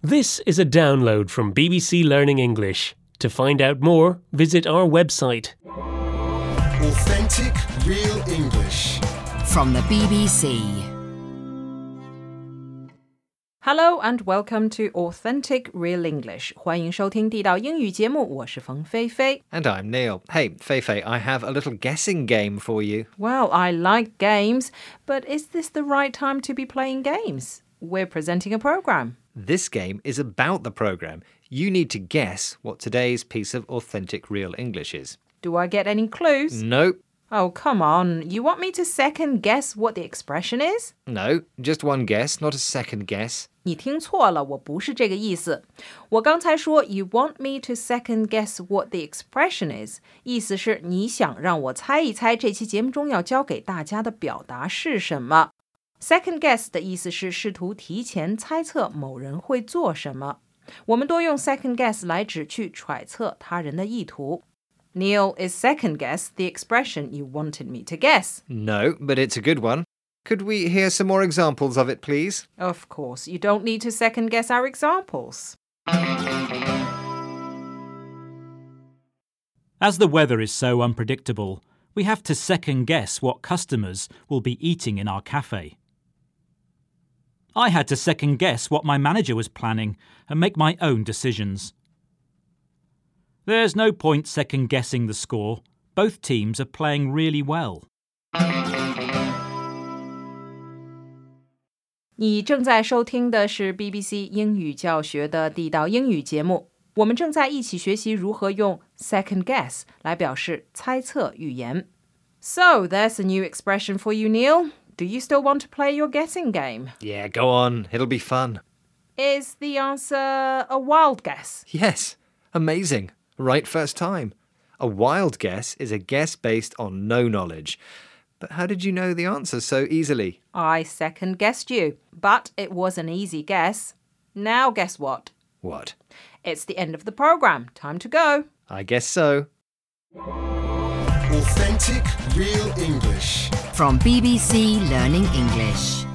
This is a download from BBC Learning English. To find out more, visit our website. Authentic Real English from the BBC. Hello and welcome to Authentic Real English. 欢迎收听地道英语节目，我是冯菲菲。 And I'm Neil. Hey, Feifei, I have a little guessing game for you. Well, I like games, but is this the right time to be playing games? We're presenting a program. This game is about the program. You need to guess what today's piece of authentic real English is. Do I get any clues? Nope. Oh, come on. You want me to second guess what the expression is? No, just one guess, not a second guess. 你听错了，我不是这个意思。我刚才说 you want me to second guess what the expression is， 意思是你想让我猜一猜这期节目中要教给大家的表达是什么。Second guess 的意思是试图提前猜测某人会做什么。我们多用 second guess 来指去揣测他人的意图。Neil, is second guess the expression you wanted me to guess? No, but it's a good one. Could we hear some more examples of it, please? Of course, you don't need to second guess our examples. As the weather is so unpredictable, we have to second guess what customers will be eating in our cafe. I had to second guess what my manager was planning and make my own decisions. There's no point second guessing the score. Both teams are playing really well. 你正在收听的是 BBC 英语教学的地道英语节目。我们正在一起学习如何用 second guess 来表示猜测预言。So, there's a new expression for you, Neil. Do you still want to play your guessing game? Yeah, go on. It'll be fun. Is the answer a wild guess? Yes. Amazing. Right first time. A wild guess is a guess based on no knowledge. But how did you know the answer so easily? I second guessed you, but it was an easy guess. Now guess what? What? It's the end of the program. Time to go. I guess so. Authentic Real English From BBC Learning English.